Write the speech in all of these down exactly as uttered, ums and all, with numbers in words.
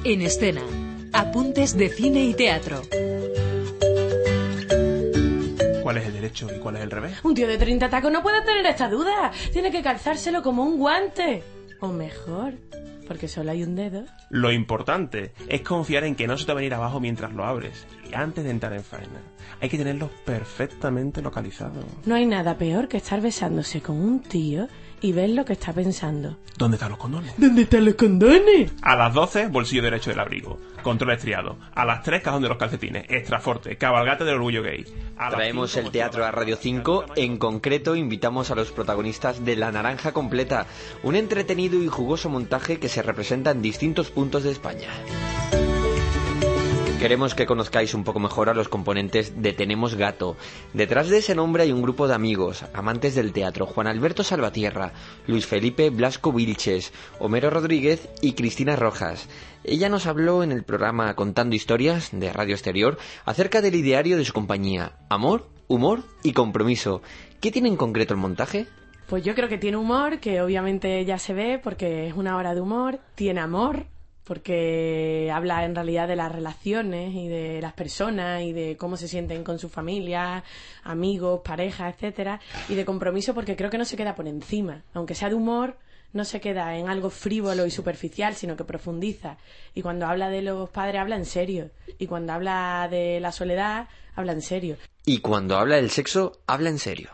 En escena, apuntes de cine y teatro. ¿Cuál es el derecho y cuál es el revés? Un tío de treinta tacos no puede tener esta duda. Tiene que calzárselo como un guante. O mejor, porque solo hay un dedo. Lo importante es confiar en que no se te va a venir abajo mientras lo abres. Y antes de entrar en faena, hay que tenerlos perfectamente localizados. No hay nada peor que estar besándose con un tío y ver lo que está pensando. ¿Dónde están los condones? ¿Dónde están los condones? A las doce, bolsillo derecho del abrigo. Control estriado. A las tres, cajón de los calcetines. Extraforte. Cabalgata del orgullo gay. A Traemos cinco, el teatro a Radio cinco. En concreto, invitamos a los protagonistas de La Naranja Completa, un entretenido y jugoso montaje que se representa en distintos puntos de España. Queremos que conozcáis un poco mejor a los componentes de Tenemos Gato. Detrás de ese nombre hay un grupo de amigos, amantes del teatro: Juan Alberto Salvatierra, Luis Felipe Blasco Vilches, Homero Rodríguez y Cristina Rojas. Ella nos habló en el programa Contando Historias de Radio Exterior acerca del ideario de su compañía: amor, humor y compromiso. ¿Qué tiene en concreto el montaje? Pues yo creo que tiene humor, que obviamente ya se ve porque es una hora de humor. Tiene amor, porque habla en realidad de las relaciones y de las personas y de cómo se sienten con su familia, amigos, parejas, etcétera. Y de compromiso, porque creo que no se queda por encima. Aunque sea de humor, no se queda en algo frívolo y superficial, sino que profundiza. Y cuando habla de los padres, habla en serio. Y cuando habla de la soledad, habla en serio. Y cuando habla del sexo, habla en serio.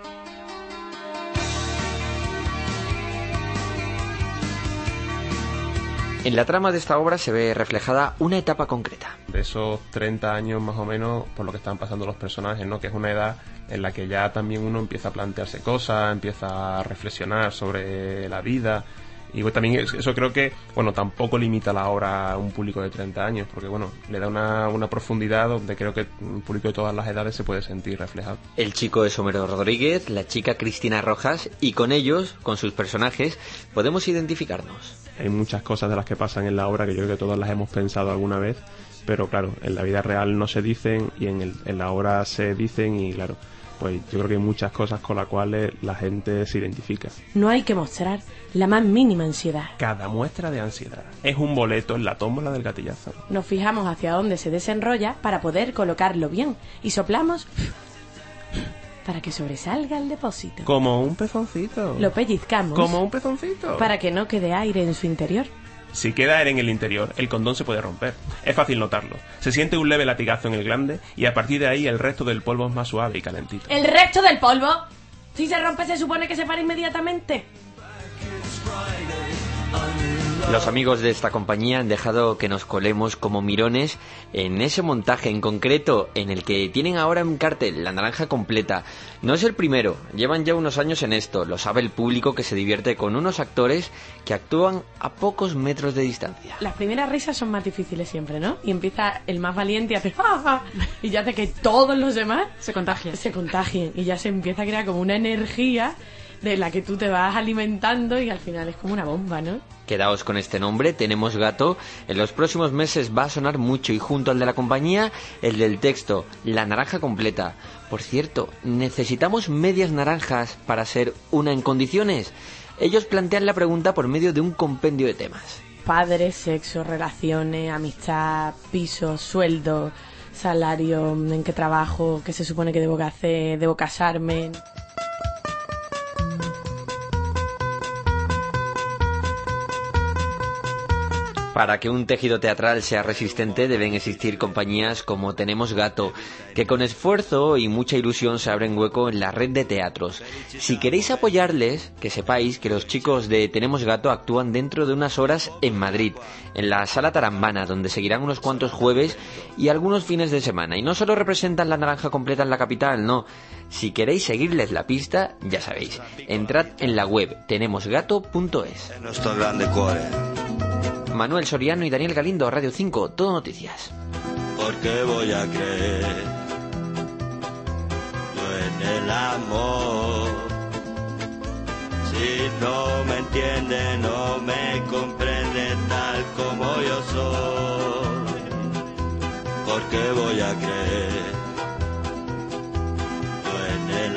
En la trama de esta obra se ve reflejada una etapa concreta. De esos treinta años más o menos, por lo que están pasando los personajes, ¿no? Que es una edad en la que ya también uno empieza a plantearse cosas, empieza a reflexionar sobre la vida. Y pues también eso creo que, bueno, tampoco limita la obra a un público de treinta años, porque bueno, le da una, una profundidad donde creo que un público de todas las edades se puede sentir reflejado. El chico es Homero Rodríguez, la chica Cristina Rojas, y con ellos, con sus personajes, podemos identificarnos. Hay muchas cosas de las que pasan en la obra que yo creo que todas las hemos pensado alguna vez, pero claro, en la vida real no se dicen y en, el, en la obra se dicen, y claro, pues yo creo que hay muchas cosas con las cuales la gente se identifica. No hay que mostrar la más mínima ansiedad. Cada muestra de ansiedad es un boleto en la tómbola del gatillazo. Nos fijamos hacia dónde se desenrolla para poder colocarlo bien y soplamos para que sobresalga el depósito. Como un pezoncito. Lo pellizcamos. Como un pezoncito. Para que no quede aire en su interior. Si queda aire en el interior, el condón se puede romper. Es fácil notarlo. Se siente un leve latigazo en el glande y a partir de ahí el resto del polvo es más suave y calentito. ¿El resto del polvo? Si se rompe, se supone que se para inmediatamente. Los amigos de esta compañía han dejado que nos colemos como mirones en ese montaje en concreto, en el que tienen ahora un cartel, La Naranja Completa. No es el primero, llevan ya unos años en esto, lo sabe el público, que se divierte con unos actores que actúan a pocos metros de distancia. Las primeras risas son más difíciles siempre, ¿no? Y empieza el más valiente a hacer ¡ah! Y ya hace que todos los demás se contagien. Se contagien y ya se empieza a crear como una energía de la que tú te vas alimentando y al final es como una bomba, ¿no? Quedaos con este nombre, Tenemos Gato. En los próximos meses va a sonar mucho, y junto al de la compañía, el del texto, La Naranja Completa. Por cierto, ¿necesitamos medias naranjas para ser una en condiciones? Ellos plantean la pregunta por medio de un compendio de temas. Padres, sexo, relaciones, amistad, piso, sueldo, salario, en qué trabajo, qué se supone que debo que hacer, debo casarme. Para que un tejido teatral sea resistente deben existir compañías como Tenemos Gato, que con esfuerzo y mucha ilusión se abren hueco en la red de teatros. Si queréis apoyarles, que sepáis que los chicos de Tenemos Gato actúan dentro de unas horas en Madrid, en la Sala Tarambana, donde seguirán unos cuantos jueves y algunos fines de semana. Y no solo representan La Naranja Completa en la capital, no. Si queréis seguirles la pista, ya sabéis, entrad en la web tenemos gato punto es. Manuel Soriano y Daniel Galindo, Radio cinco, Todo Noticias. ¿Por qué voy a creer yo en el amor? Si no me entiende, no me comprende tal como yo soy. ¿Por qué voy a creer yo en el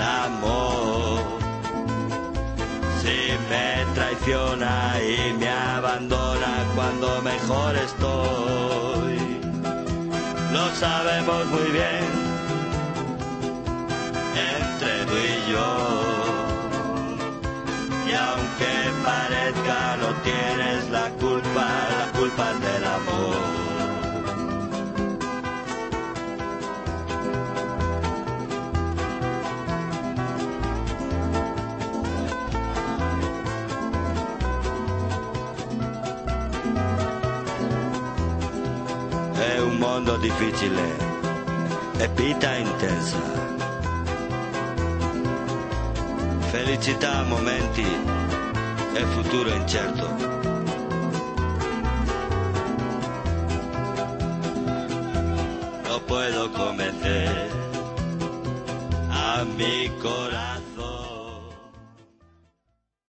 amor? Si me traiciona y me abandona, ahora cuando mejor estoy. Lo sabemos muy bien, entre tú y yo. Y aunque parezca no tienes la culpa, la culpa es del amor. È un mondo difficile e vita intensa, felicità a momenti e futuro incerto. No puedo convencer a mi corazón.